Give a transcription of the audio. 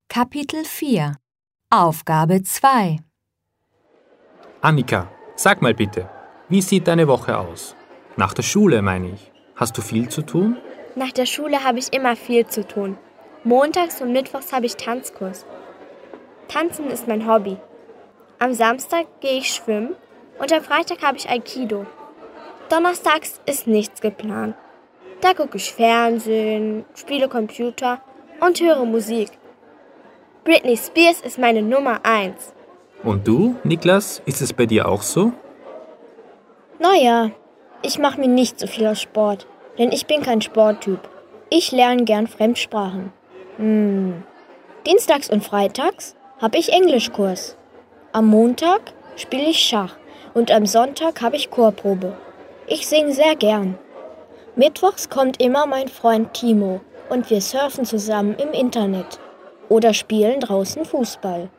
Kapitel 4 Aufgabe 2 Annika, sag mal bitte, wie sieht deine Woche aus? Nach der Schule, meine ich. Hast du viel zu tun? Nach der Schule habe ich immer viel zu tun. Montags und Mittwochs habe ich Tanzkurs. Tanzen ist mein Hobby. Am Samstag gehe ich schwimmen und am Freitag habe ich Aikido. Donnerstags ist nichts geplant. Da gucke ich Fernsehen, spiele Computer und höre Musik. Britney Spears ist meine Nummer 1. Und du, Niklas, ist es bei dir auch so? Naja, ich mache mir nicht so viel aus Sport, denn ich bin kein Sporttyp. Ich lerne gern Fremdsprachen. Dienstags und freitags habe ich Englischkurs. Am Montag spiele ich Schach und am Sonntag habe ich Chorprobe. Ich singe sehr gern. Mittwochs kommt immer mein Freund Timo und wir surfen zusammen im Internet oder spielen draußen Fußball.